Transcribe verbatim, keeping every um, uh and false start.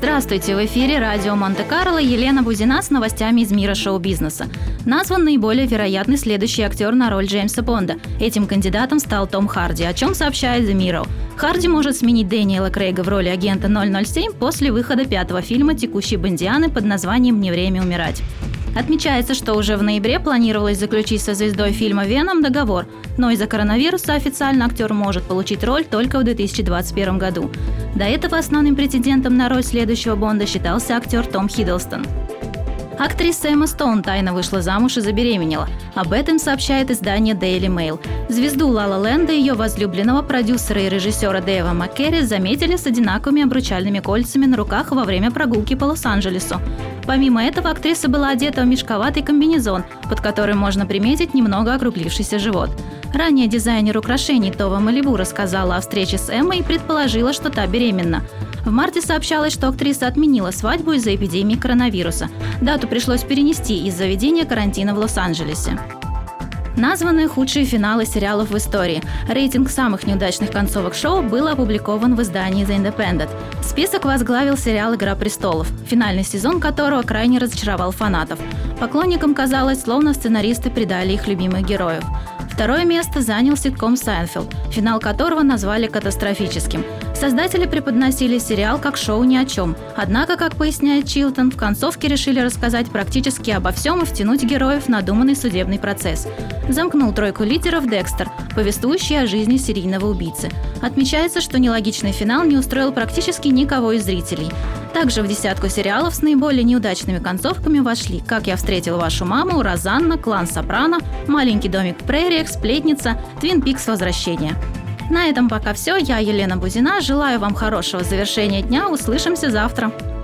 Здравствуйте, в эфире радио Монте-Карло, Елена Бузина с новостями из мира шоу-бизнеса. Назван наиболее вероятный следующий актер на роль Джеймса Бонда. Этим кандидатом стал Том Харди, о чем сообщает The Mirror. Харди может сменить Дэниела Крейга в роли агента ноль ноль семь после выхода пятого фильма текущей бондианы под названием «Не время умирать». Отмечается, что уже в ноябре планировалось заключить со звездой фильма «Веном» договор, но из-за коронавируса официально актер может получить роль только в две тысячи двадцать первом году. До этого основным претендентом на роль следующего Бонда считался актер Том Хиддлстон. Актриса Эмма Стоун тайно вышла замуж и забеременела. Об этом сообщает издание Daily Mail. Звезду «Ла Ла Ленда» и ее возлюбленного продюсера и режиссера Дэйва Маккерри заметили с одинаковыми обручальными кольцами на руках во время прогулки по Лос-Анджелесу. Помимо этого, актриса была одета в мешковатый комбинезон, под которым можно приметить немного округлившийся живот. Ранее дизайнер украшений Това Малибу рассказала о встрече с Эммой и предположила, что та беременна. В марте сообщалось, что актриса отменила свадьбу из-за эпидемии коронавируса. Дату пришлось перенести из-за введения карантина в Лос-Анджелесе. Названы худшие финалы сериалов в истории. Рейтинг самых неудачных концовок шоу был опубликован в издании The Independent. Список возглавил сериал «Игра престолов», финальный сезон которого крайне разочаровал фанатов. Поклонникам казалось, словно сценаристы предали их любимых героев. Второе место занял ситком «Сайнфелд», финал которого назвали катастрофическим. Создатели преподносили сериал как шоу ни о чем. Однако, как поясняет Чилтон, в концовке решили рассказать практически обо всем и втянуть героев в надуманный судебный процесс. Замкнул тройку лидеров Декстер, повествующий о жизни серийного убийцы. Отмечается, что нелогичный финал не устроил практически никого из зрителей. Также в десятку сериалов с наиболее неудачными концовками вошли «Как я встретил вашу маму», «Розанна», «Клан Сопрано», «Маленький домик в прериях», «Сплетница», «Твин Пикс. Возвращение». На этом пока все. Я Елена Бузина. Желаю вам хорошего завершения дня. Услышимся завтра.